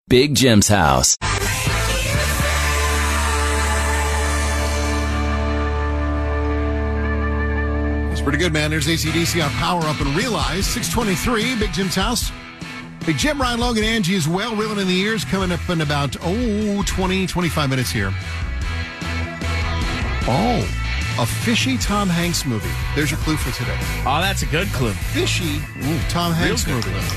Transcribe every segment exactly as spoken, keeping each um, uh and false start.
Big Jim's house. It's pretty good, man. There's A C D C on Power Up and Realize. six twenty-three, Big Jim's house. Big Jim, Ryan, Logan, Angie as well. Reeling in the ears coming up in about, oh, twenty, twenty-five minutes here. Oh, a fishy Tom Hanks movie. There's your clue for today. Oh, that's a good clue. Fishy Ooh, Tom Hanks movie. Clue.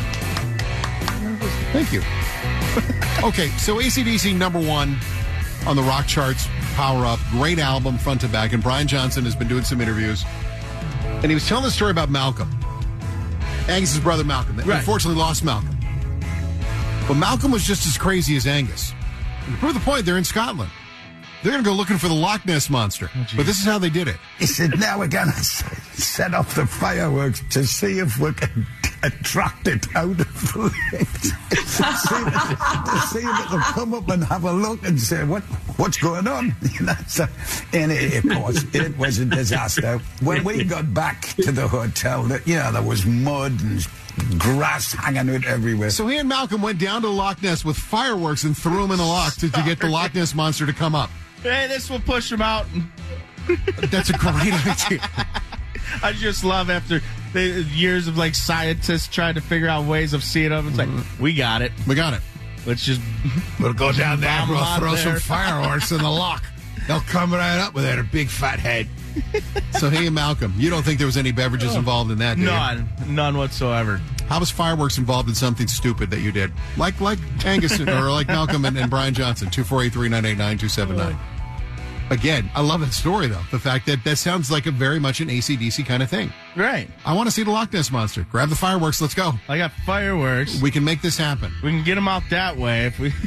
Thank you. Okay, so A C D C number one on the rock charts, Power Up. Great album, front to back. And Brian Johnson has been doing some interviews. And he was telling the story about Malcolm. Angus's brother Malcolm. They right. unfortunately lost Malcolm. But Malcolm was just as crazy as Angus. And to prove the point, they're in Scotland. They're going to go looking for the Loch Ness Monster. Oh, but this is how they did it. He said, now we're going to set off the fireworks to see if we can attract it out of the lakes. to, see, to see if it'll come up and have a look and say, what, what's going on? You know, so, and it, of course, it was a disaster. When we got back to the hotel, that you know, there was mud and grass hanging out everywhere. So he and Malcolm went down to Loch Ness with fireworks and threw them in the loch to, to get the Loch Ness Monster to come up. Hey, this will push him out. That's a great idea. I just love after the years of like scientists trying to figure out ways of seeing them. It's like, mm-hmm. we got it. We got it. Let's just we'll go down there and we'll throw there. some fireworks in the loch. They'll come right up with that, a big fat head. So he and Malcolm, you don't think there was any beverages involved in that, do you? None. None whatsoever. How was fireworks involved in something stupid that you did? Like like Angus or like Malcolm and, and Brian Johnson, two four eight, three nine eight, nine two seven nine. Again, I love that story, though. The fact that that sounds like a very much an A C D C kind of thing. Right. I want to see the Loch Ness Monster. Grab the fireworks. Let's go. I got fireworks. We can make this happen. We can get them out that way. If we.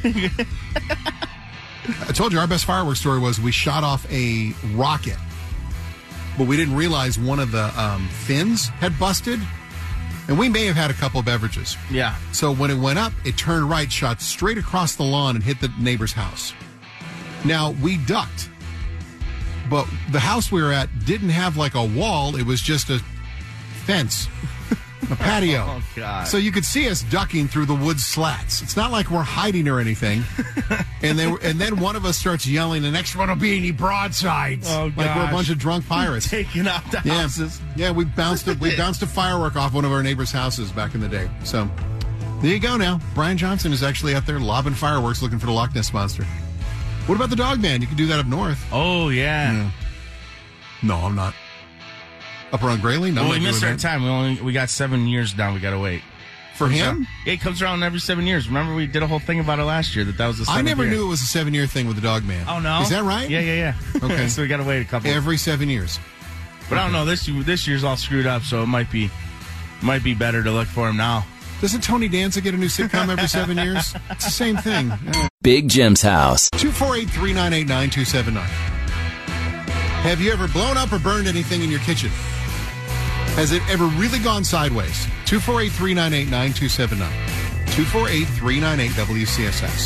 I told you our best fireworks story was we shot off a rocket, but we didn't realize one of the um, fins had busted, and we may have had a couple of beverages. Yeah. So when it went up, it turned right, shot straight across the lawn, and hit the neighbor's house. Now, we ducked. But the house we were at didn't have like a wall. It was just a fence, a patio. Oh, God. So you could see us ducking through the wood slats. It's not like we're hiding or anything. and then and then one of us starts yelling, the next one will be any broadsides. Oh, gosh. Like we're a bunch of drunk pirates. Taking out the yeah. houses. Yeah, we bounced, a, we bounced a firework off one of our neighbors' houses back in the day. So there you go now. Brian Johnson is actually out there lobbing fireworks looking for the Loch Ness Monster. What about the Dog Man? You can do that up north. Oh, yeah. yeah. No, I'm not. Up around Grayling? No, well, we missed our time. We only we got seven years down. We got to wait. For him? Yeah, it comes around every seven years. Remember, we did a whole thing about it last year, that that was the seventh I never year. knew it was a seven-year thing with the Dog Man. Oh, no? Is that right? Yeah, yeah, yeah. Okay. So we got to wait a couple. Every seven years. But okay. I don't know. This this year's all screwed up, so it might be might be better to look for him now. Doesn't Tony Danza get a new sitcom every seven years? It's the same thing. Yeah. Big Jim's house. two four eight, three nine eight, nine two seven nine. Have you ever blown up or burned anything in your kitchen? Has it ever really gone sideways? two four eight, three nine eight, nine two seven nine. two four eight, three nine eight, W C S S.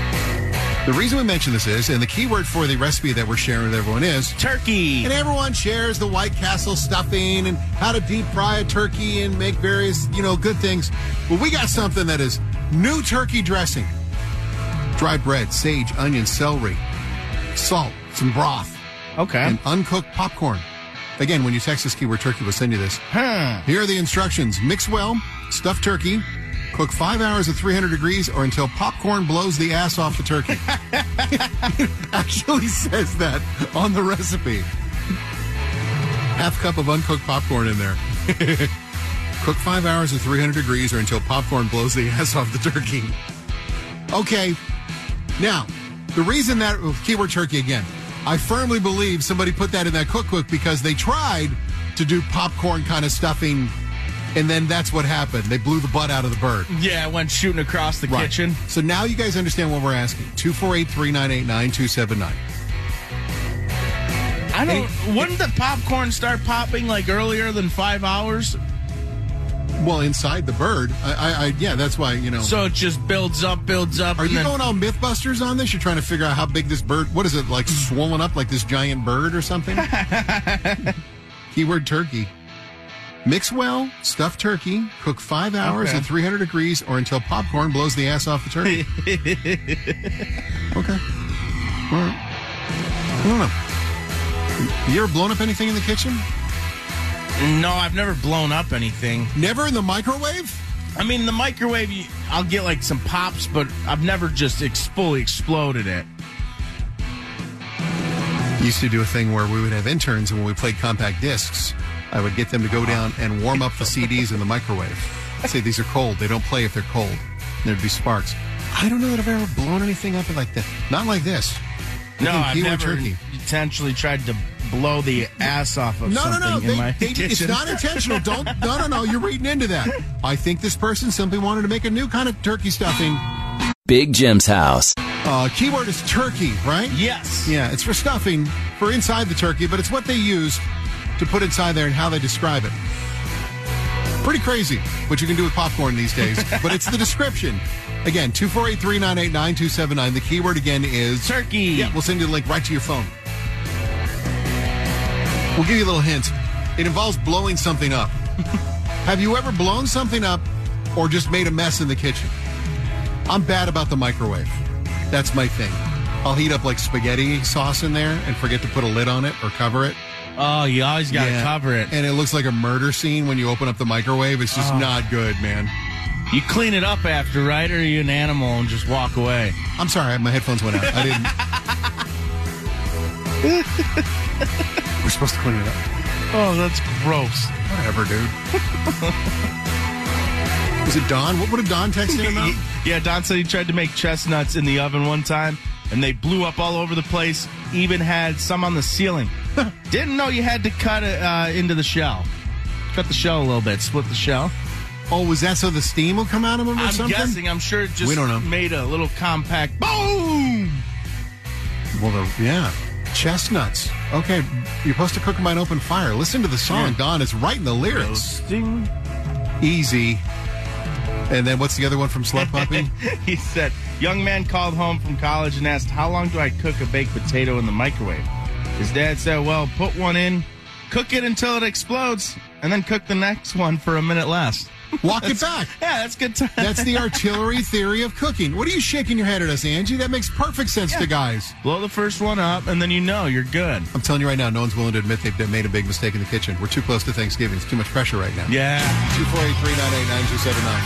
The reason we mention this is, and the keyword for the recipe that we're sharing with everyone is... turkey. And everyone shares the White Castle stuffing and how to deep fry a turkey and make various, you know, good things. Well, we got something that is new turkey dressing. Dry bread, sage, onion, celery, salt, some broth. Okay. And uncooked popcorn. Again, when you text this keyword turkey, we'll send you this. Huh. Here are the instructions. Mix well, stuff turkey, cook five hours at three hundred degrees or until popcorn blows the ass off the turkey. It actually says that on the recipe. Half cup of uncooked popcorn in there. Cook five hours at three hundred degrees or until popcorn blows the ass off the turkey. Okay. Now, the reason that, keyword turkey again, I firmly believe somebody put that in that cookbook because they tried to do popcorn kind of stuffing, and then that's what happened. They blew the butt out of the bird. Yeah, it went shooting across the right. kitchen. So now you guys understand what we're asking. two four eight, three nine eight, nine two seven nine. I don't... Hey, wouldn't the popcorn start popping, like, earlier than five hours? Well, inside the bird. I, I, I yeah, that's why, you know. So it just builds up, builds up. Are and you then... going all Mythbusters on this? You're trying to figure out how big this bird, what is it, like swollen up like this giant bird or something? Keyword turkey. Mix well, stuffed turkey, cook five hours Okay. at three hundred degrees or until popcorn blows the ass off the turkey. Okay. All right. I don't know. You ever blown up anything in the kitchen? No, I've never blown up anything. Never in the microwave? I mean, in the microwave, you- I'll get like some pops, but I've never just ex- fully exploded it. Used to do a thing where we would have interns, and when we played compact discs, I would get them to go down and warm up the C Ds in the microwave. I'd say these are cold. They don't play if they're cold. And there'd be sparks. I don't know that I've ever blown anything up like that. Not like this. No, Thinking I've keyword never turkey. intentionally tried to blow the ass off of No, no, something no. in They, my they, kitchen. it's not intentional. Don't. No, no, no. You're reading into that. I think this person simply wanted to make a new kind of turkey stuffing. Big Jim's house. Uh, keyword is turkey, right? Yes. Yeah, it's for stuffing for inside the turkey, but it's what they use to put inside there and how they describe it. Pretty crazy what you can do with popcorn these days, but it's the description. Again, two four eight, three nine eight, nine two seven nine. The keyword again is Turkey. Yeah, we'll send you the link right to your phone. We'll give you a little hint. It involves blowing something up. Have you ever blown something up or just made a mess in the kitchen? I'm bad about the microwave. That's my thing. I'll heat up like spaghetti sauce in there and forget to put a lid on it or cover it. Oh, you always got to Yeah. cover it. And it looks like a murder scene when you open up the microwave. It's just Oh. not good, man. You clean it up after, right? Or are you an animal and just walk away? I'm sorry, my headphones went out. I didn't. We're supposed to clean it up. Oh, that's gross. Whatever, dude. Was it Don? What, what did Don text in about? Yeah, Don said he tried to make chestnuts in the oven one time, and they blew up all over the place. Even had some on the ceiling. Didn't know you had to cut it uh, into the shell. Cut the shell a little bit, split the shell. Oh, was that so the steam will come out of them or I'm something? guessing. I'm sure it just We don't know. made a little compact boom. Well, the, yeah. Chestnuts. Okay, you're supposed to cook them by an open fire. Listen to the song. Yeah. Don is writing the lyrics. Roasting. Easy. And then what's the other one from Slut Puppy? He said, young man called home from college and asked, how long do I cook a baked potato in the microwave? His dad said, well, put one in, cook it until it explodes, and then cook the next one for a minute less. Walk it back. Yeah, that's good time. That's the artillery theory of cooking. What are you shaking your head at us, Angie? That makes perfect sense to guys. Blow the first one up, and then you know you're good. I'm telling you right now, no one's willing to admit they've made a big mistake in the kitchen. We're too close to Thanksgiving. It's too much pressure right now. Yeah. two four eight, three nine eight, nine two seven nine.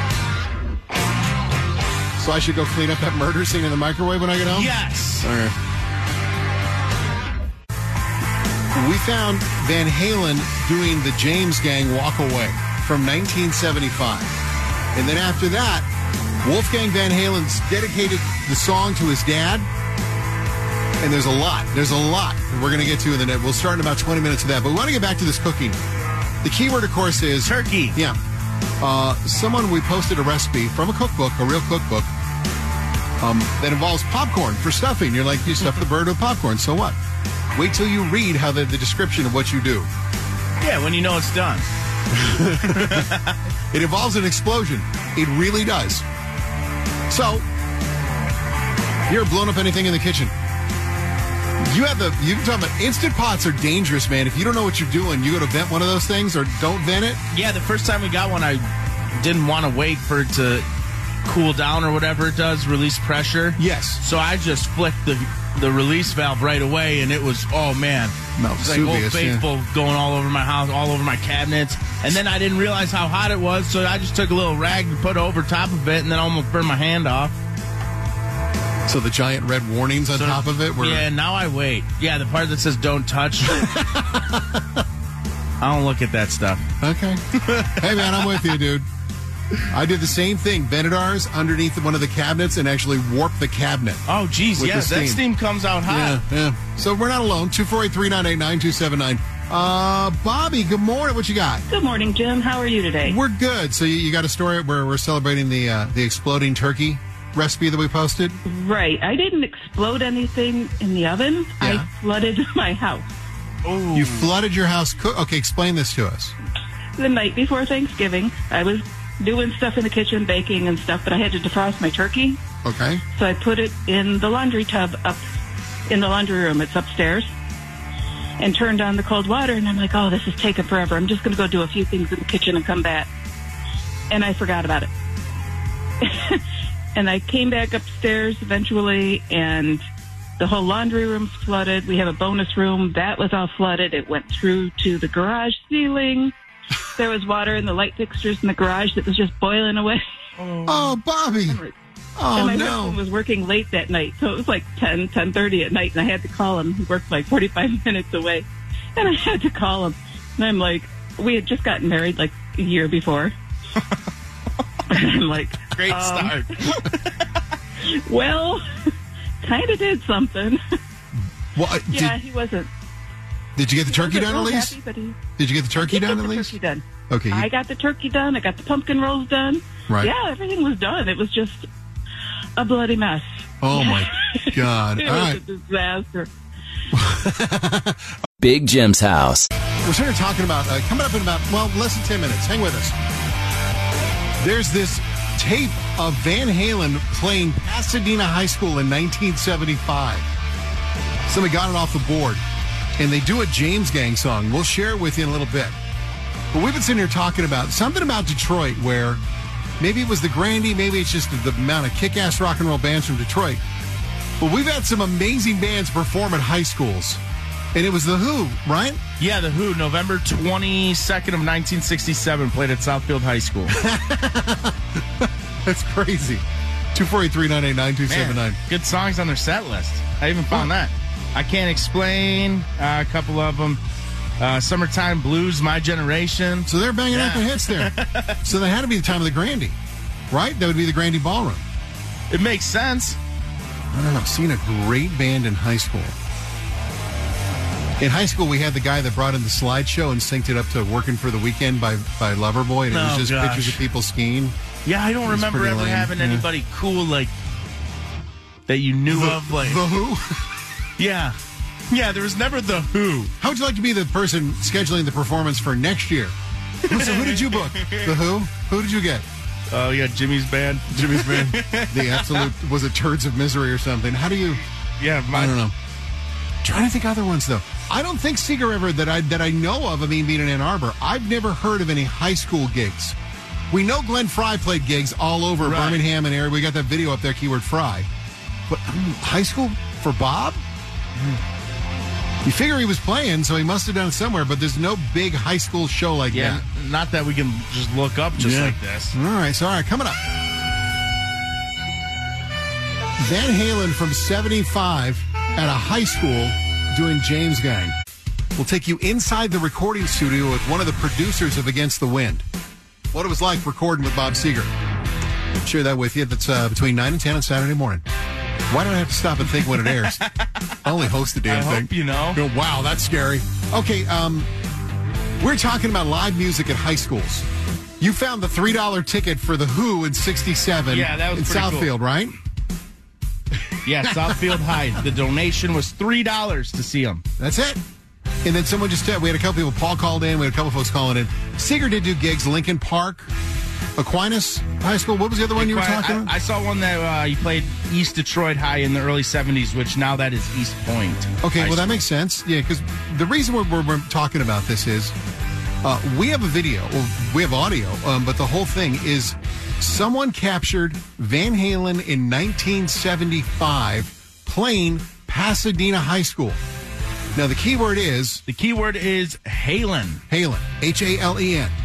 So I should go clean up that murder scene in the microwave when I get home? Yes. All right. We found Van Halen doing the James Gang Walk Away from nineteen seventy-five. And then after that, Wolfgang Van Halen's dedicated the song to his dad. And there's a lot. There's a lot we're going to get to in the net. We'll start in about twenty minutes of that. But we want to get back to this cooking. The keyword, of course, is Turkey. Yeah. Uh, someone, we posted a recipe from a cookbook, a real cookbook, um, that involves popcorn for stuffing. You're like, you stuff the bird with popcorn. So what? Wait till you read how the, the description of what you do. Yeah, when you know it's done. It involves an explosion. It really does. So, you ever blown up anything in the kitchen? You have the, you can talk about instant pots are dangerous, man. If you don't know what you're doing, you go to vent one of those things or don't vent it. Yeah, the first time we got one, I didn't want to wait for it to cool down or whatever it does, release pressure. Yes. So I just flicked the the release valve right away, and it was, oh, man. Mount It was like Old Vesuvius, Faithful yeah. going all over my house, all over my cabinets. And then I didn't realize how hot it was, so I just took a little rag and put over top of it, and then almost burned my hand off. So the giant red warnings on So- top of it were... Yeah, now I wait. Yeah, the part that says don't touch. I don't look at that stuff. Okay. Hey, man, I'm with you, dude. I did the same thing. Vented ours underneath one of the cabinets and actually warped the cabinet. Oh, geez, With yeah, the that steam. steam comes out hot. Yeah, yeah. So we're not alone. two four eight, three nine eight, nine two seven nine. Uh, Bobby, good morning. What you got? Good morning, Jim. How are you today? We're good. So you, you got a story where we're celebrating the uh, the exploding turkey recipe that we posted? Right. I didn't explode anything in the oven. Yeah. I flooded my house. Ooh. You flooded your house. Co- okay, explain this to us. The night before Thanksgiving, I was doing stuff in the kitchen, baking and stuff, but I had to defrost my turkey. Okay. So I put it in the laundry tub up in the laundry room. It's upstairs. and turned on the cold water. And I'm like, oh, this is taking forever. I'm just going to go do a few things in the kitchen and come back. And I forgot about it. And I came back upstairs eventually, and the whole laundry room's flooded. We have a bonus room. That was all flooded. It went through to the garage ceiling. There was water in the light fixtures in the garage that was just boiling away. Oh, Bobby. Oh, and my no. husband was working late that night, so it was like ten, ten thirty at night, and I had to call him. He worked like forty-five minutes away, and I had to call him. And I'm like, we had just gotten married like a year before. And I'm like, Great um, start. well, kind of did something. Well, uh, yeah, did, he wasn't. did you get the turkey he wasn't done at real least? happy, but he, Did you get the turkey I did done get at the least? turkey done. Okay. I got the turkey done. I got the pumpkin rolls done. Right. Yeah, everything was done. It was just a bloody mess. Oh, my God. It All was right. a disaster. Big Jim's house. We're sitting here talking about, uh, coming up in about, well, less than ten minutes. Hang with us. There's this tape of Van Halen playing Pasadena High School in nineteen seventy-five. Somebody got it off the board, and they do a James Gang song. We'll share it with you in a little bit. But we've been sitting here talking about something about Detroit where maybe it was the Grandy, maybe it's just the amount of kick-ass rock and roll bands from Detroit. But we've had some amazing bands perform at high schools. And it was The Who, right? Yeah, The Who, November twenty-second of nineteen sixty-seven, played at Southfield High School. That's crazy. two four eight, three nine eight, nine two seven nine. Man, good songs on their set list. I even found that. I Can't Explain, uh, a couple of them. Uh, Summertime Blues, My Generation. So they're banging Yeah. out the hits there. So they had to be the time of the Grandy, right? That would be the Grandy Ballroom. It makes sense. I don't know. I've seen a great band in high school. In high school, we had the guy that brought in the slideshow and synced it up to Working for the Weekend by, by Loverboy, and it was Oh, just gosh. pictures of people skiing. Yeah, I don't It's remember pretty ever lame. having Yeah. anybody cool like that you knew of. Like, The Who? yeah, yeah. There was never The Who. How would you like to be the person scheduling the performance for next year? So who did you book? The Who? Who did you get? Oh yeah, Jimmy's band. Jimmy's band. The absolute, was it Turds of Misery or something? How do you, Yeah, my, I don't know. Trying to think other ones, though. I don't think Seeger River that I that I know of, I mean, being in Ann Arbor, I've never heard of any high school gigs. We know Glenn Fry played gigs all over Right. Birmingham and area. We got that video up there, keyword Fry. But um, high school for Bob? You figure he was playing, so he must have done it somewhere, but there's no big high school show like yeah. that. Not that we can just look up just Yeah. like this. All right, so all right, coming up. Van Halen from seventy-five at a high school doing James Gang. We'll take you inside the recording studio with one of the producers of Against the Wind. What it was like recording with Bob Seger. Share that with you. That's uh, between nine and ten on Saturday morning. Why don't I have to stop and think when it airs? I only host the damn I thing. hope you know. Go, wow, that's scary. Okay, um, we're talking about live music at high schools. You found the three dollar ticket for The Who in sixty-seven Yeah, that was in pretty cool. Southfield, right? Yeah, Southfield High. The donation was three dollars to see them. That's it. And then someone just said, we had a couple people, Paul called in, we had a couple folks calling in. Seeger did do gigs, Lincoln Park, Aquinas High School. What was the other one you were talking I, about? I saw one that uh, he played East Detroit High in the early seventies, which now that is East Point. Okay, High well, that School. makes sense. Yeah, because the reason we're, we're, we're talking about this is uh, we have a video, well, we have audio, um, but the whole thing is someone captured Van Halen in nineteen seventy-five playing Pasadena High School. Now, the key word is The key word is Halen. Halen, H A L E N.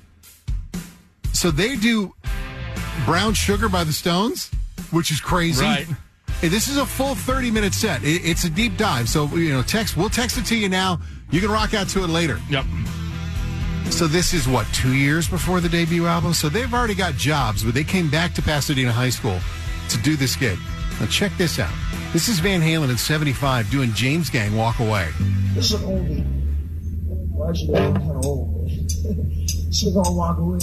So they do Brown Sugar by the Stones, which is crazy. Right. And this is a full thirty-minute set. It, it's a deep dive. So, you know, text. We'll text it to you now. You can rock out to it later. Yep. So this is, what, two years before the debut album? So they've already got jobs, but they came back to Pasadena High School to do this gig. Now, check this out. This is Van Halen in seventy-five doing James Gang Walk Away. This is an oldie. Well, actually, I'm kind of old. This is gonna walk away.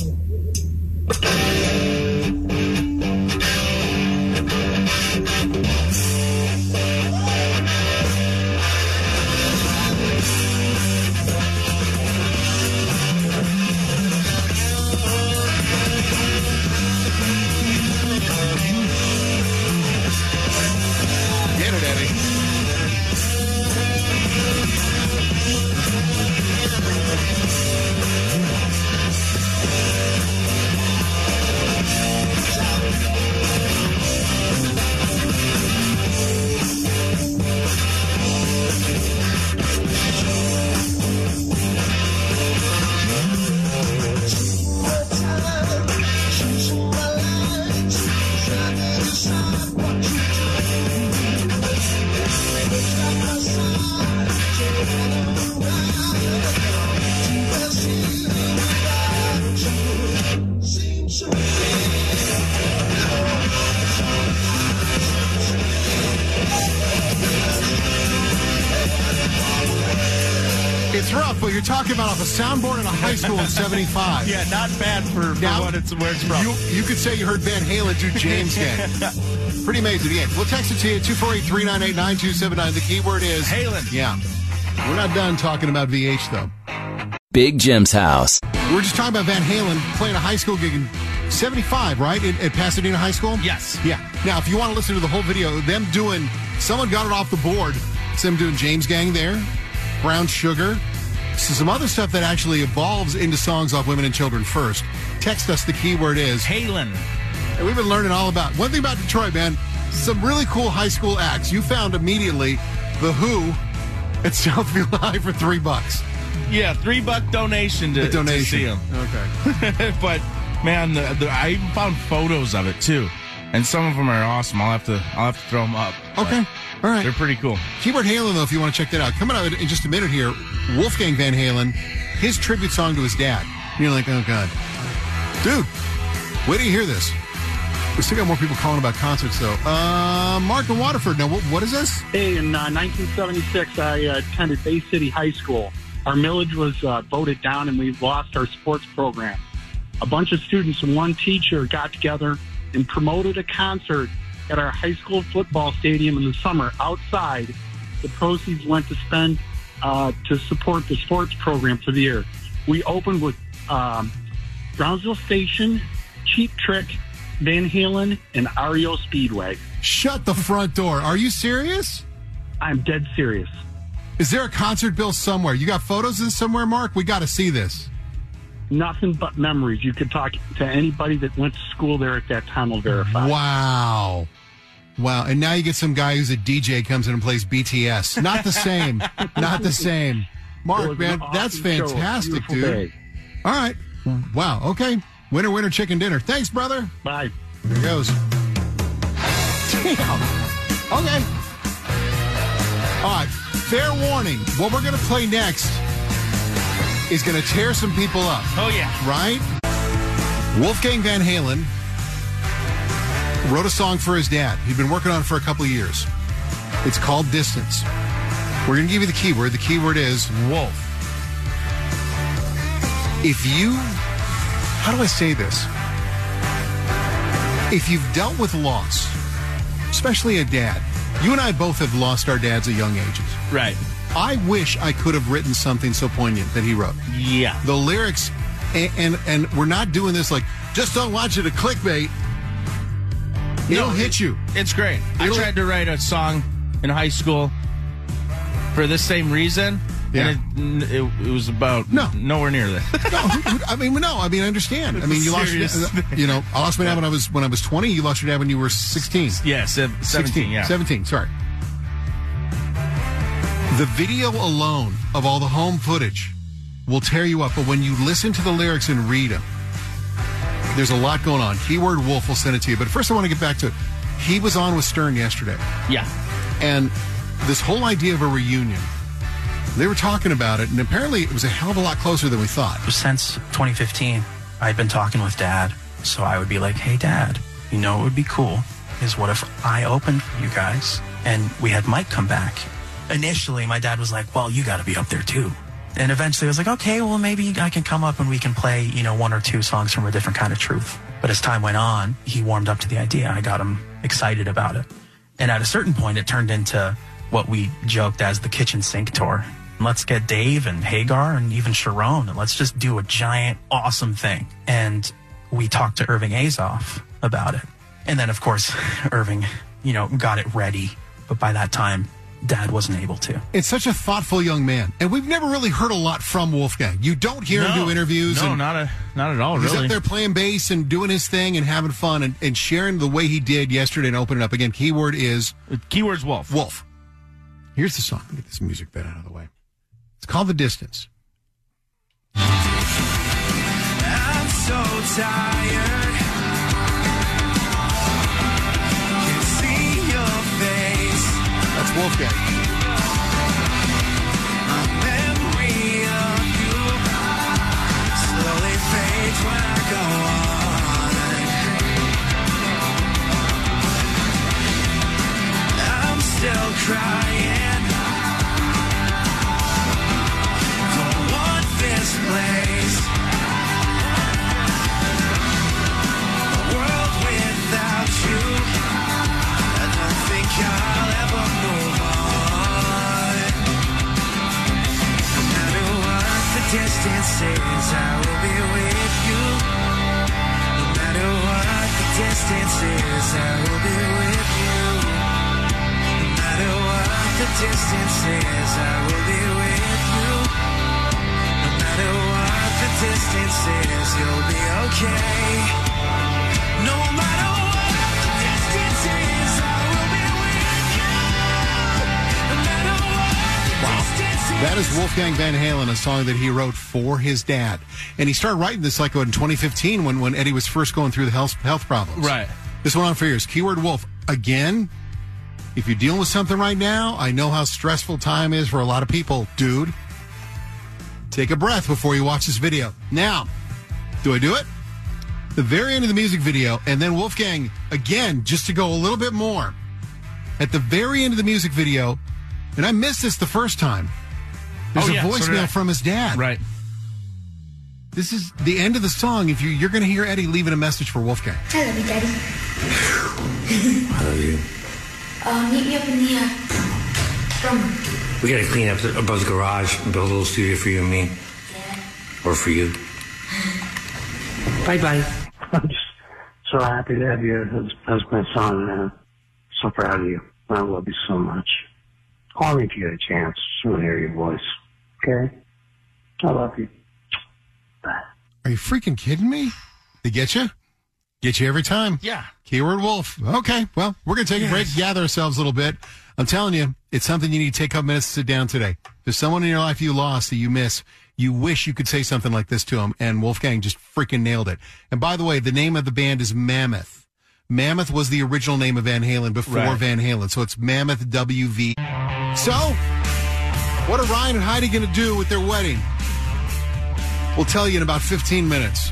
Get it, Eddie. tough, but you're talking about off a soundboard in a high school in seventy-five. Yeah, not bad for, for Now, what it's, where it's from. You, you could say you heard Van Halen do James Gang. Pretty amazing. Yeah, we'll text it to you, two four eight, three nine eight, nine two seven nine. The keyword is Halen. Yeah. We're not done talking about V H, though. Big Jim's house. We were just talking about Van Halen playing a high school gig in seventy-five, right? At, at Pasadena High School? Yes. Yeah. Now, if you want to listen to the whole video, them doing, someone got it off the board. It's them doing James Gang there, Brown Sugar. So some other stuff that actually evolves into songs off Women and Children First. Text us, the keyword is Halen. And we've been learning all about, one thing about Detroit, man, some really cool high school acts. You found immediately The Who at Southfield High for three bucks. Yeah, three buck donation to, The donation. to see him. Okay. But man, the, the, I even found photos of it too, and some of them are awesome. I'll have to I'll have to throw them up. Okay. All right. They're pretty cool. Keyword Halen, though, if you want to check that out. Coming out in just a minute here, Wolfgang Van Halen, his tribute song to his dad. And you're like, oh, God. Dude, wait till you hear this. We still got more people calling about concerts, though. Uh, Mark in Waterford. Now, what, what is this? Hey, in uh, nineteen seventy-six, I uh, attended Bay City High School. Our millage was uh, voted down, and we lost our sports program. A bunch of students and one teacher got together and promoted a concert at our high school football stadium in the summer outside. The proceeds went to spend uh, to support the sports program for the year. We opened with um, Brownsville Station, Cheap Trick, Van Halen, and R E O Speedway. Shut the front door. Are you serious? I'm dead serious. Is there a concert bill somewhere? You got photos of this somewhere, Mark? We got to see this. Nothing but memories. You could talk to anybody that went to school there at that time will verify. Wow. Wow. And now you get some guy who's a D J comes in and plays B T S. Not the same. Not the same. It Mark, was man, an awesome that's show. fantastic, Beautiful dude. day. All right. Wow. Okay. Winner, winner, chicken dinner. Thanks, brother. Bye. There goes. Damn. Okay. All right. Fair warning. What we're going to play next is going to tear some people up. Oh yeah. Right? Wolfgang Van Halen wrote a song for his dad. He'd been working on it for a couple of years. It's called Distance. We're going to give you the keyword. The keyword is wolf. If you, how do I say this? If you've dealt with loss, especially a dad, you and I both have lost our dads at young ages. Right. I wish I could have written something so poignant that he wrote. Yeah. The lyrics, and and, and we're not doing this like, just don't want you to clickbait. It'll No, hit it- you. It's great. It'll- I tried to write a song in high school for this same reason, Yeah. and it, it, it was about No. nowhere near that. No, who- who- I mean, no. I mean, I understand. I mean, you lost your Serious. dad, you know, I lost my dad when I was when I was twenty. You lost your dad when you were sixteen. Yeah, se- seventeen. Yeah. seventeen, sorry. The video alone of all the home footage will tear you up, but when you listen to the lyrics and read them, there's a lot going on. Keyword wolf will send it to you. But first I want to get back to it. He was on with Stern yesterday, Yeah. and this whole idea of a reunion, they were talking about it, and apparently it was a hell of a lot closer than we thought. Since twenty fifteen, I'd been talking with Dad, so I would be like, hey, Dad, you know what would be cool is what if I opened for you guys and we had Mike come back? Initially, my dad was like, well, you got to be up there too. And eventually I was like, okay, well, maybe I can come up and we can play, you know, one or two songs from A Different Kind of Truth. But as time went on, he warmed up to the idea. I got him excited about it. And at a certain point, it turned into what we joked as the kitchen sink tour. Let's get Dave and Hagar and even Sharon, and let's just do a giant, awesome thing. And we talked to Irving Azoff about it. And then, of course, Irving, you know, got it ready. But by that time, Dad wasn't able to. It's such a thoughtful young man, and we've never really heard a lot from Wolfgang. You don't hear him do interviews. No, and not a, not at all. he's Really. up there playing bass and doing his thing and having fun and, and sharing the way he did yesterday and opening up. Again, keyword is Keyword's wolf. wolf. Here's the song. Let me get this music bed out of the way. It's called The Distance. I'm so tired. Can see your face. That's Wolfgang. A memory of you slowly fades when I go on. I'm still crying. Don't distance is, I will be with you. No matter what the distance is, you'll be okay. No matter what the distance is, I will be with you. No matter what the Wow. distance is. That is Wolfgang Van Halen, a song that he wrote for his dad. And he started writing this like in twenty fifteen when, when Eddie was first going through the health, health problems. Right. This went on for years. Keyword Wolf. Again, if you're dealing with something right now, I know how stressful time is for a lot of people. Dude, take a breath before you watch this video. Now, do I do it? The very end of the music video, and then Wolfgang, again, just to go a little bit more, at the very end of the music video, and I missed this the first time, there's Oh, a yeah, so did I. voicemail from his dad. Right. This is the end of the song. If you, you're going to hear Eddie leaving a message for Wolfgang. I love you, Daddy. I love you. Uh, meet me up in the, uh, room. We gotta clean up the, above the garage and build a little studio for you and me. Yeah. Or for you. Bye bye. I'm just so happy to have you as, as my son, and so proud of you. I love you so much. Call me if you get a chance. I want to hear your voice. Okay? I love you. Bye. Are you freaking kidding me? They get you? Get you every time. Yeah. Keyword Wolf. Okay, well, we're going to take a break, gather ourselves a little bit. I'm telling you, it's something you need to take a couple minutes to sit down today. There's someone in your life you lost that you miss. You wish you could say something like this to him, and Wolfgang just freaking nailed it. And by the way, the name of the band is Mammoth. Mammoth was the original name of Van Halen before Right. Van Halen, so it's Mammoth W V. So, what are Ryan and Heidi going to do with their wedding? We'll tell you in about fifteen minutes.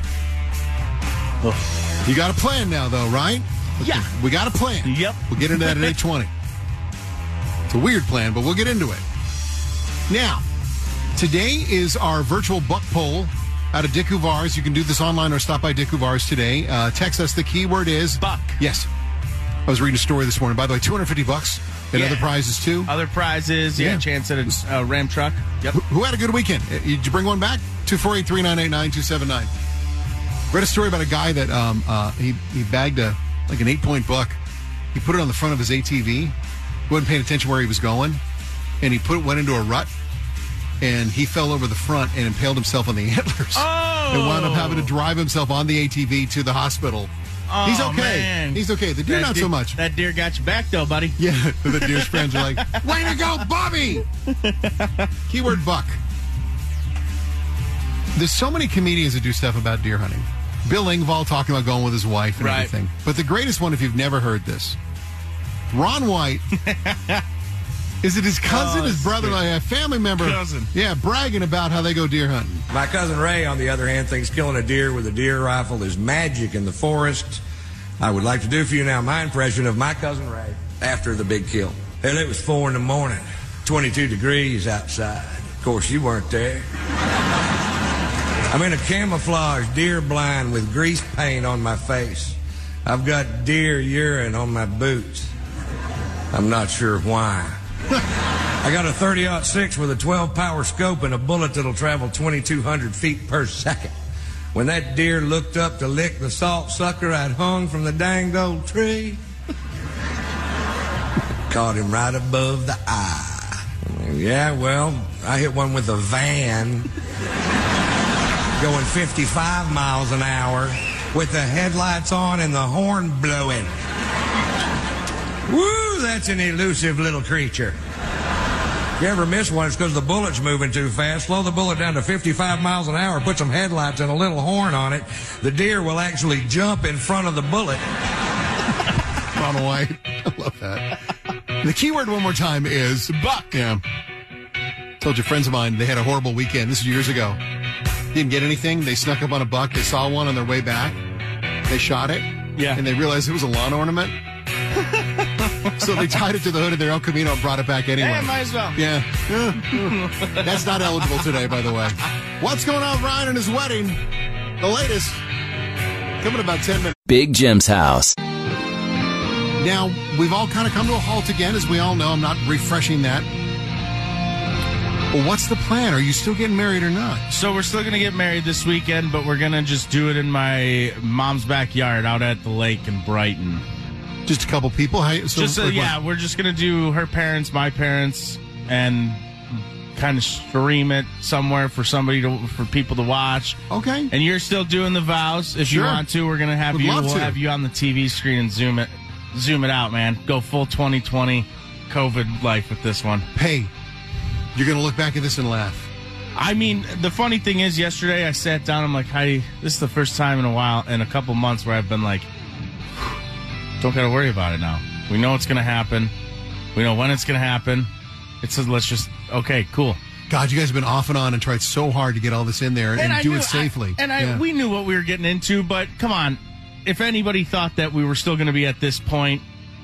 You got a plan now, though, right? Yeah. We got a plan. Yep. We'll get into that at eight twenty. It's a weird plan, but we'll get into it. Now, today is our virtual buck poll out of Dick Uvar's. You can do this online or stop by Dick Uvar's today. Uh, text us. The keyword is Buck. Yes. I was reading a story this morning. By the way, two hundred fifty bucks and Yeah. other prizes, too. Other prizes. Yeah. Yeah. Chance at a uh, Ram truck. Yep. Who, who had a good weekend? Uh, Did you bring one back? two four eight, three nine eight, nine two seven nine. Read a story about a guy that um, uh, he, he bagged a like an eight-point buck. He put it on the front of his A T V. He wasn't paying attention where he was going. And he put went into a rut. And he fell over the front and impaled himself on the antlers. Oh! And wound up having to drive himself on the A T V to the hospital. Oh, He's okay. man. He's okay. The deer, That not deer- so much. That deer got you back, though, buddy. Yeah, the deer's friends are like, way to go, Bobby! Keyword buck. There's so many comedians that do stuff about deer hunting. Bill Engvall talking about going with his wife and Right. everything. But the greatest one, if you've never heard this, Ron White. Is it his cousin, Oh, his brother, like a family member? Cousin. Yeah, bragging about how they go deer hunting. My cousin Ray, on the other hand, thinks killing a deer with a deer rifle is magic in the forest. I would like to do for you now my impression of my cousin Ray after the big kill. Hell, it was four in the morning, twenty-two degrees outside. Of course, you weren't there. I'm in a camouflage deer blind with grease paint on my face. I've got deer urine on my boots. I'm not sure why. I got a thirty aught six with a twelve power scope and a bullet that'll travel twenty-two hundred feet per second. When that deer looked up to lick the salt sucker I'd hung from the danged old tree, caught him right above the eye. Yeah, well, I hit one with a van going fifty-five miles an hour with the headlights on and the horn blowing. Woo, that's an elusive little creature. If you ever miss one, it's because the bullet's moving too fast. Slow the bullet down to fifty-five miles an hour, put some headlights and a little horn on it. The deer will actually jump in front of the bullet. Ron White. I love that. The keyword one more time is buck. Yeah. Told you friends of mine, they had a horrible weekend. This is years ago. Didn't get anything. They snuck up on a buck. They saw one on their way back. They shot it. Yeah. And they realized it was a lawn ornament. So they tied it to the hood of their El Camino and brought it back anyway. Hey, might as well. Yeah. Yeah. That's not eligible today, by the way. What's going on, Ryan, and his wedding? The latest. Coming in about ten minutes. Big Jim's house. Now, we've all kind of come to a halt again, as we all know. I'm not refreshing that. Well, what's the plan? Are you still getting married or not? So we're still going to get married this weekend, but we're going to just do it in my mom's backyard out at the lake in Brighton. Just a couple people? How, so, just uh, like yeah, what? we're just gonna do her parents, my parents, and kind of stream it somewhere for somebody to for people to watch. Okay. And you're still doing the vows if Sure. you want to. We're gonna have Would you. love We'll to. have you on the T V screen and zoom it, zoom it out, man. Go full twenty twenty COVID life with this one. Hey, you're gonna look back at this and laugh. I mean, the funny thing is, yesterday I sat down. I'm like, Heidi, this is the first time in a while, in a couple months, where I've been like, don't got to worry about it now. We know it's going to happen. We know when it's going to happen. It's just, let's just, okay, cool. God, you guys have been off and on and tried so hard to get all this in there and, And I do knew- it safely. I, and I, Yeah. we knew what we were getting into, but come on. If anybody thought that we were still going to be at this point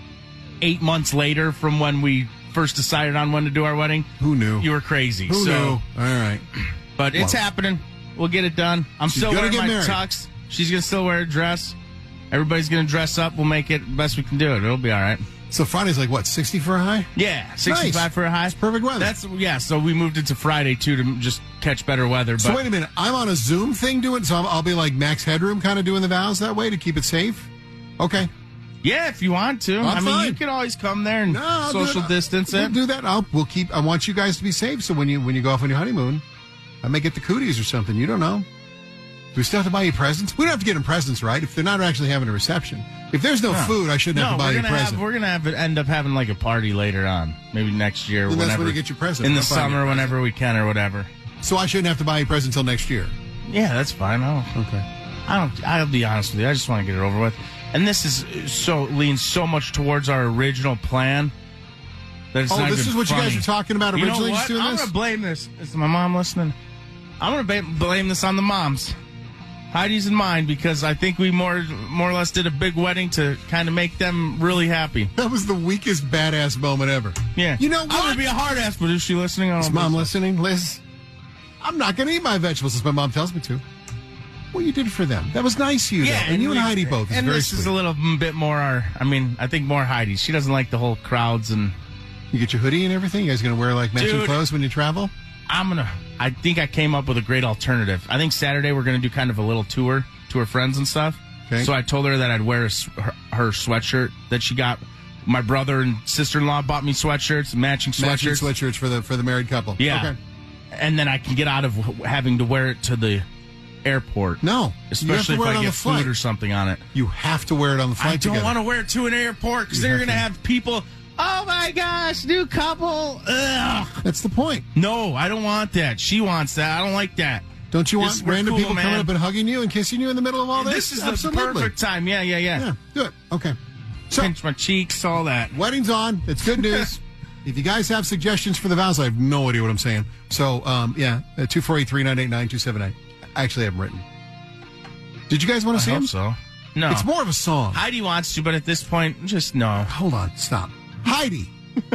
eight months later from when we first decided on when to do our wedding, Who knew? you were crazy. Who so, knew? All right. But it's Well. happening. We'll get it done. I'm She's still gonna wearing get my married. tux. She's going to still wear a dress. Everybody's going to dress up. We'll make it the best we can do it. It'll be all right. So Friday's like, what, sixty for a high? Yeah, sixty-five Nice. for a high. It's perfect weather. That's yeah. So we moved it to Friday too to just catch better weather. But So wait a minute. I'm on a Zoom thing doing, so I'll, I'll be like Max Headroom kind of doing the vows that way to keep it safe? Okay. yeah, if you want to, I'm I mean, fine. you can always come there and No, I'll do social it. distance We'll it. do that. I'll, we'll keep, I want you guys to be safe, so when you when you go off on your honeymoon, I may get the cooties or something. You don't know. Do we still have to buy you presents? We don't have to get them presents, right? If they're not actually having a reception. If there's no, No. food, I shouldn't no, have to buy we're you a gonna present. have we're gonna have it end up having like a party later on, maybe next year, or Then that's whenever when you get your present. in the I'll buy you a summer, present. whenever we can or whatever. So I shouldn't have to buy you a present until next year. Yeah, that's fine. I don't, Okay. I don't. I'll be honest with you. I just want to get it over with. And this is so leans so much towards our original plan that it's Oh, not this even is what you guys funny. were talking about You know originally, what? just doing I'm this? gonna blame this. Is my mom listening? I'm gonna ba- blame this on the moms. Heidi's and mine, because I think we more more or less did a big wedding to kind of make them really happy. That was the weakest badass moment ever. Yeah. You know I'm what? gonna be a hard ass, but is she listening? I don't Is think mom so. listening? Liz, I'm not going to eat my vegetables as my mom tells me to. Well, you did it for them. That was nice of you, Yeah, though. And, you and we- Heidi both. It's And very this sweet. is a little bit more our, I mean, I think more Heidi. She doesn't like the whole crowds and... You get your hoodie and everything? You guys going to wear, like, matching Dude. clothes when you travel? I'm gonna. I think I came up with a great alternative. I think Saturday we're gonna do kind of a little tour to her friends and stuff. Okay. So I told her that I'd wear a s her, her sweatshirt that she got. My brother and sister-in-law bought me sweatshirts, matching sweatshirts. Matching sweatshirts for the for the married couple. Yeah. Okay. And then I can get out of w- having to wear it to the airport. No. You have to Especially if wear it I on get the flight. food or something on it. You have to wear it on the flight I don't together. want to wear it to an airport because You they're have gonna to. have people. Oh my gosh, new couple. Ugh. That's the point. No, I don't want that. She wants that. I don't like that. Don't you want This- we're random cool, people man. coming up and hugging you and kissing you in the middle of all this? This is Absolutely. the perfect time. Yeah, yeah, yeah. Yeah, do it. Okay. So, Pinch my cheeks, all that. wedding's on. It's good news. If you guys have suggestions for the vows, I have no idea what I'm saying. So, um, yeah, uh, two four eight, three nine eight, nine two seven nine. I actually have them written. Did you guys want I to see hope them? so. No. It's more of a song. Heidi wants to, but at this point, just no. Hold on. Stop. Heidi.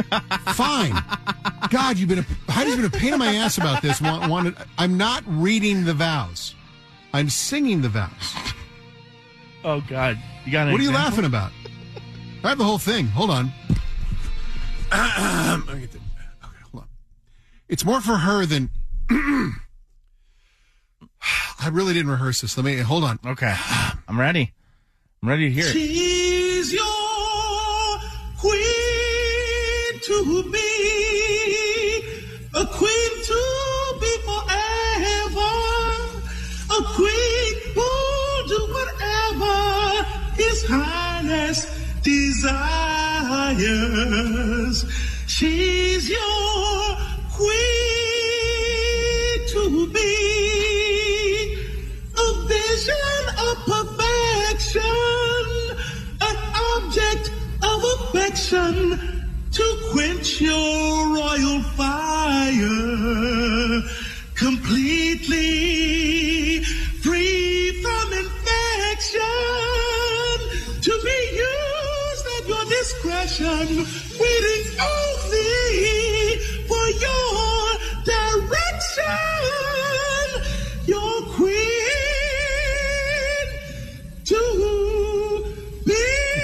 Fine. God, you've been a, Heidi's been a pain in my ass about this. Want, wanted, I'm not reading the vows. I'm singing the vows. Oh, God. You got an What are you example? laughing about? I have the whole thing. Hold on. Let me get the- okay, hold on. It's more for her than... I really didn't rehearse this. Let me... Hold on. Okay. I'm ready. I'm ready to hear it. She's your queen to be, a queen to be forever, a queen who'll do whatever His Highness desires. She's your queen to be, a vision of perfection, an object of affection to quench your royal fire, completely free from infection, to be used at your discretion, waiting only for your direction. Your queen to be.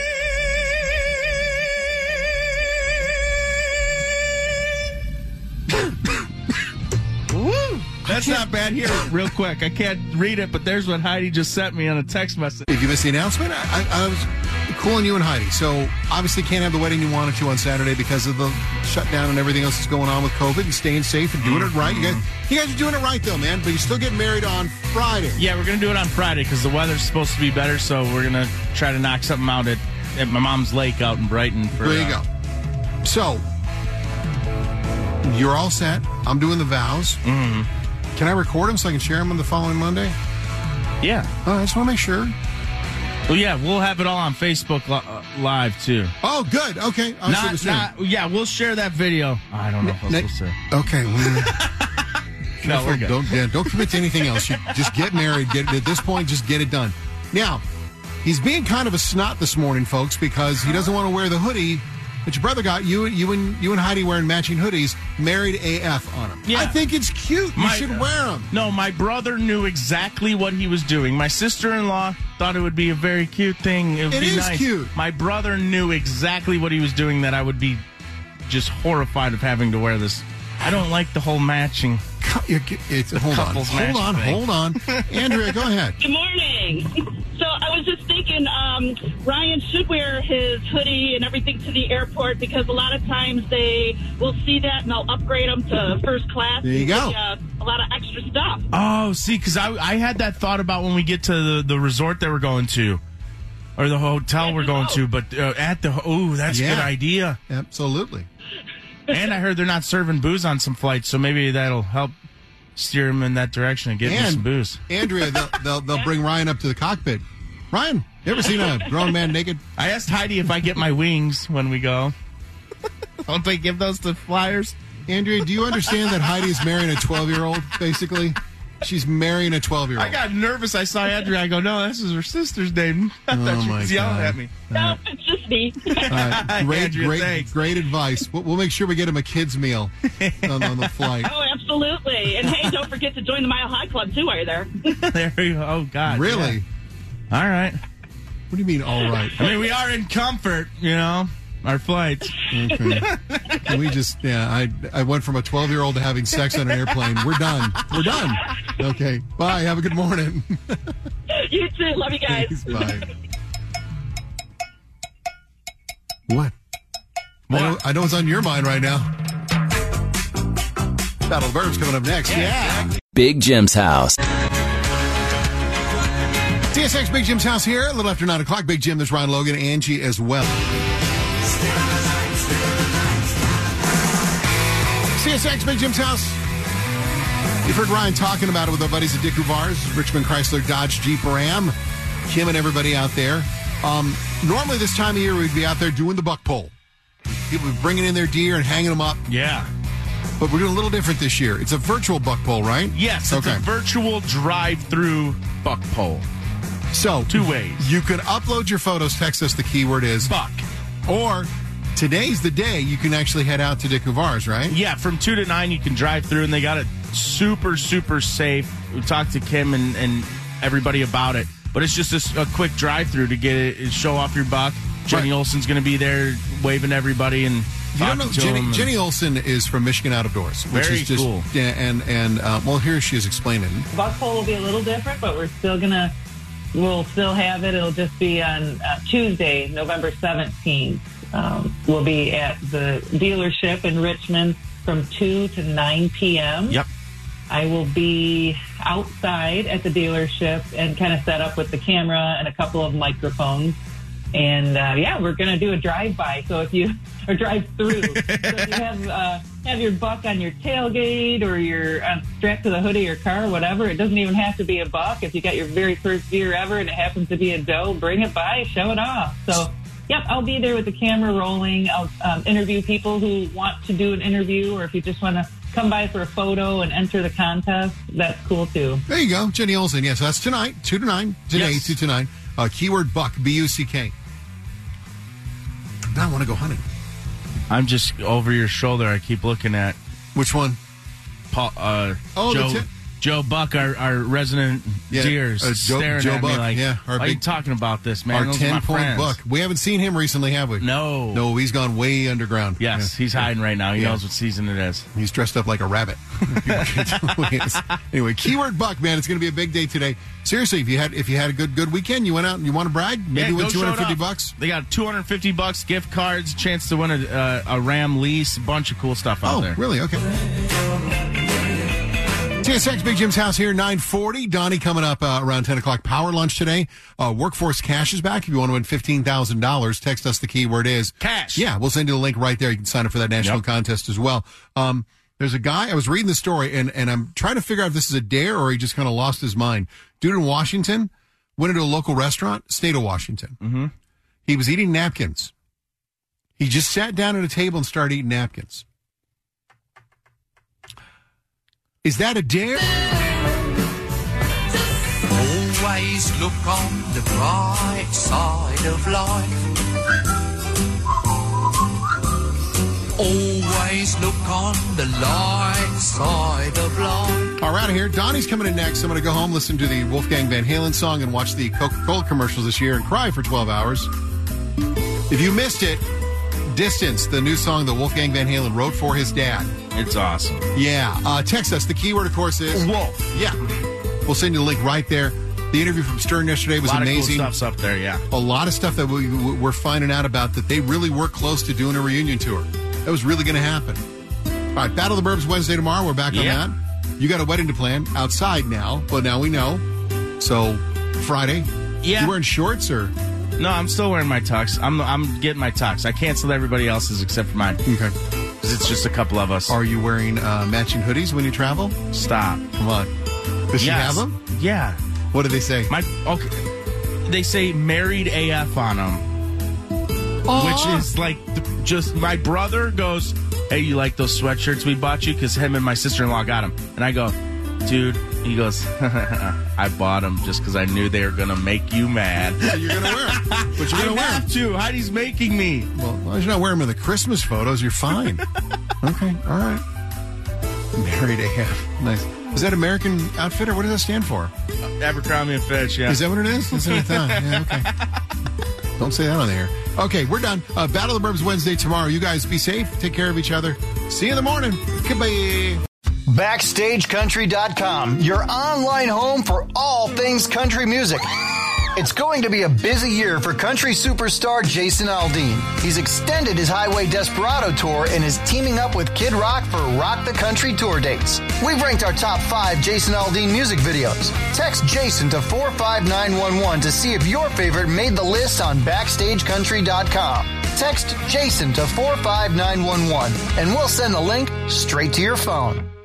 That's not bad. Here, real quick. I can't read it, but there's what Heidi just sent me on a text message. If you missed the announcement, I, I, I was Cool on you and Heidi. So, obviously can't have the wedding you wanted to on Saturday because of the shutdown and everything else that's going on with COVID and staying safe and doing it right. You guys, you guys are doing it right, though, man. But you're still getting married on Friday. Yeah, we're going to do it on Friday because the weather's supposed to be better, so we're going to try to knock something out at, at my mom's lake out in Brighton. For, there you uh, go. So, you're all set. I'm doing the vows. Mm-hmm. Can I record them so I can share them on the following Monday? Yeah. Oh, I just want to make sure. Well, yeah, we'll have it all on Facebook li- uh, Live, too. Oh, good. Okay. I'll share the Not, not, yeah, we'll share that video. I don't know if I'm Na- supposed to. Okay. Well, No, we're good. Don't, yeah, don't commit to anything else. You just get married. Get, at this point, just get it done. Now, he's being kind of a snot this morning, folks, because he doesn't want to wear the hoodie that your brother got. You, you, and, you and Heidi wearing matching hoodies, married A F on them. Yeah. I think it's cute. You My- should wear them. No, my brother knew exactly what he was doing. My sister-in-law thought it would be a very cute thing. It would It be is nice. cute. My brother knew exactly what he was doing, that I would be just horrified of having to wear this. I don't like the whole matching. It's, hold on. couples Hold on. match thing. Hold on. Andrea, go ahead. Good morning. So I was just thinking um, Ryan should wear his hoodie and everything to the airport because a lot of times they will see that and they'll upgrade them to first class. There you and go. give you, uh, a lot of extra stuff. Oh, see, because I, I had that thought about when we get to the, the resort that we're going to, or the hotel we're going to, but uh, at the, oh, that's a Yeah. good idea. Absolutely. And I heard they're not serving booze on some flights, so maybe that'll help steer him in that direction and get me And, some booze. Andrea, they'll, they'll, they'll bring Ryan up to the cockpit. Ryan, you ever seen a grown man naked? I asked Heidi if I get my wings when we go. Don't they give those to flyers? Andrea, do you understand that Heidi's marrying a twelve-year-old, basically? She's marrying a twelve-year-old. I got nervous. I saw Andrea. I go, no, this is her sister's name. I Oh, thought she my was yelling God. at me. No, it's just me. All right. Great, Andrea, great, thanks. great advice. We'll, we'll make sure we get him a kid's meal on, on the flight. Oh, absolutely. And hey, don't forget to join the Mile High Club too while you're there. There we go. Oh, God. Really? Yeah. All right. What do you mean, all right? I mean, we are in comfort, you know, our flights. Okay. Can we just, yeah, I I went from a twelve-year-old to having sex on an airplane. We're done. We're done. Okay. Bye. Have a good morning. You too. Love you guys. Thanks, bye. What? I know, I know what's on your mind right now. Battle of Verbs coming up next. Yeah. Big Jim's house. T S X Big Jim's house here. A little after nine o'clock. Big Jim, there's Ron Logan, Angie as well. T S X Big Jim's house. You've heard Ryan talking about it with our buddies at Dick Uvar's, Richmond Chrysler Dodge Jeep Ram, Kim and everybody out there. Um, normally this time of year we'd be out there doing the buck pole. People would be bringing in their deer and hanging them up. Yeah. But we're doing a little different this year. It's a virtual buck pole, right? Yes, it's Okay. a virtual drive-through buck pole. So Two ways. You can upload your photos, text us, the keyword is Buck. Or today's the day you can actually head out to Dick Uvar's, right? Yeah, from two to nine you can drive through, and they got it super, super safe. We talked to Kim and, and everybody about it, but it's just a, a quick drive-through to get it, show off your buck. Jenny Right. Olsen's going to be there waving to everybody and You don't talking know, to Jenny, them. and- Jenny Olsen is from Michigan Out of Doors, which Very is just cool. yeah, and and uh, well, here she is explaining. Buck pole will be a little different, but we're still gonna, we'll still have it. It'll just be on uh, Tuesday, November seventeenth. Um, we'll be at the dealership in Richmond from two to nine p.m. Yep. I will be outside at the dealership and kind of set up with the camera and a couple of microphones. And, uh, yeah, we're going to do a drive-by. So if you, or drive-through. So if you have, uh, have your buck on your tailgate or you're uh, strapped to the hood of your car or whatever, it doesn't even have to be a buck. If you got your very first deer ever and it happens to be a doe, bring it by, show it off. So, yep, I'll be there with the camera rolling. I'll um, interview people who want to do an interview, or if you just want to come by for a photo and enter the contest, that's cool too. There you go, Jenny Olsen. Yes, that's tonight, two to nine. Today, Yes. two to nine. Uh, keyword buck, B U C K. Now I want to go hunting. I'm just over your shoulder. I keep looking at Which one? Paul, uh, Oh, Joe, the t- Joe Buck, our, our resident Yeah, deers, uh, Joe- staring Joe at Buck, me like, yeah, our why are you big- talking about this, man? Our Those are my ten-point friends. buck. We haven't seen him recently, have we? No. No, he's gone way underground. Yes, Yeah. he's hiding right now. He Yeah. knows what season it is. He's dressed up like a rabbit. People can't tell who he is. Anyway, keyword buck, man. It's going to be a big day today. Seriously, if you had if you had a good good weekend, you went out and you want to brag, maybe Yeah, win go two hundred fifty show it up. bucks. They got two hundred fifty bucks, gift cards, chance to win a, uh, a Ram lease, a bunch of cool stuff out Oh, there. really? Okay. T S X Big Jim's house here, nine forty. Donnie coming up uh, around ten o'clock. Power lunch today. Uh, Workforce Cash is back. If you want to win fifteen thousand dollars, text us the keyword is cash. Yeah, we'll send you the link right there. You can sign up for that national Yep. contest as well. Um, there's a guy, I was reading the story, and, and I'm trying to figure out if this is a dare or he just kind of lost his mind. Dude in Washington went into a local restaurant, state of Washington. Mm-hmm. He was eating napkins. He just sat down at a table and started eating napkins. Is that a dare? Always look on the bright side of life. Always look on the light side of life. All right, here. Donnie's coming in next. I'm going to go home, listen to the Wolfgang Van Halen song, and watch the Coca-Cola commercials this year and cry for twelve hours. If you missed it, Distance, the new song that Wolfgang Van Halen wrote for his dad. It's awesome. Yeah. Uh, text us. The keyword, of course, is Wolf. Yeah. We'll send you the link right there. The interview from Stern yesterday was a lot amazing. Of cool stuff's up there, yeah. A lot of stuff that we, we're finding out about that they really were close to doing a reunion tour. That was really going to happen. All right, Battle of the Burbs Wednesday tomorrow. We're back on Yeah. that. You got a wedding to plan outside now, but now we know. So Friday, Yeah. you wearing shorts or? No, I'm still wearing my tux. I'm I'm getting my tux. I canceled everybody else's except for mine. Okay. Because it's just a couple of us. Are you wearing uh, matching hoodies when you travel? Stop. Come on. Does she Yes. have them? Yeah. What do they say? My okay. They say married A F on them. Aw. Which is like th- just my brother goes, hey, you like those sweatshirts we bought you? Because him and my sister-in-law got them. And I go, dude, he goes, I bought them just because I knew they were going to make you mad. So you're going to wear them. But you're I going to wear them. have to. Heidi's making me. Well, as long as you're not wearing them in the Christmas photos, you're fine. Okay, all right. Married A F. Nice. Is that American Outfitter? What does that stand for? Abercrombie and Fitch, yeah. Is that what it is? That's what I thought. Yeah, okay. Don't say that on the air. Okay, we're done. Uh, Battle of the Burbs Wednesday tomorrow. You guys be safe. Take care of each other. See you in the morning. Goodbye. Backstage Country dot com, your online home for all things country music. It's going to be a busy year for country superstar Jason Aldean. He's extended his Highway Desperado tour and is teaming up with Kid Rock for Rock the Country tour dates. We've ranked our top five Jason Aldean music videos. Text Jason to four five nine one one to see if your favorite made the list on Backstage Country dot com. Text Jason to four five nine one one and we'll send the link straight to your phone.